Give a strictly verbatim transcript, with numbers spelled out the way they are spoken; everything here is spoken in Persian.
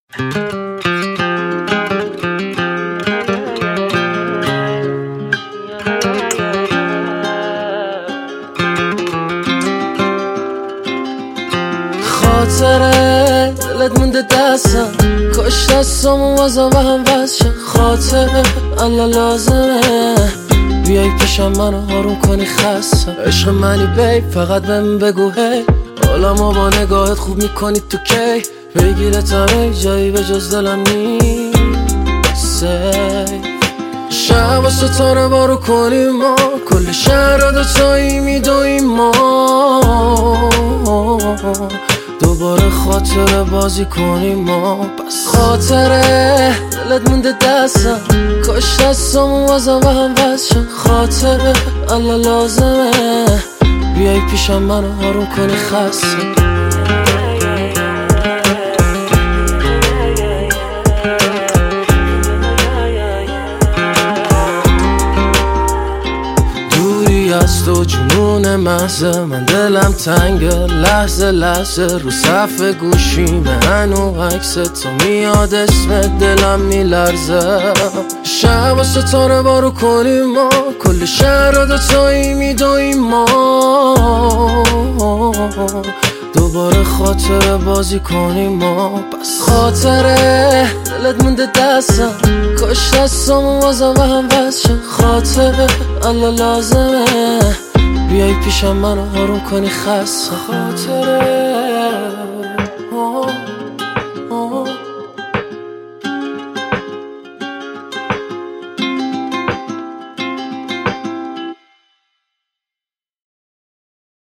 خاطره دلت مونده دستم، کاش دستامو بازم به هم وصل. خاطره الان لازمه بیای پیشم منو آروم کنی، خستم. عشق منی بیب، فقط بهم بگو هی، حالمو با نگاهت خوب میکنی تو کی. بگیرتم ای جایی به جز دلم نیست. شب و ستاره بارو کنیم ما، کل شهر را دوتایی میدویم ما. دوباره خاطره بازی کنیم ما. بس خاطره دلت مونده دستم، کاش دستامو بازم به هم وصل. خاطره الان لازمه بیای پیشم منو آروم کنی، خستم. از تو جنون محضه، من دلم تنگه لحظه لحظه. رو صف گوشیمه هنو عکس تو میاد، اسم دلم میلرزه. شب و ستاره بارو کنیم ما، کل شهر را دوتایی میدویم ما. دوباره خاطره بازی کنیم ما. بس خاطره دلت مونده دستم، کاش دستامو بازم به هم وصل. خاطره الان لازمه بیای پیشم منو آروم کنی، خستم. خاطره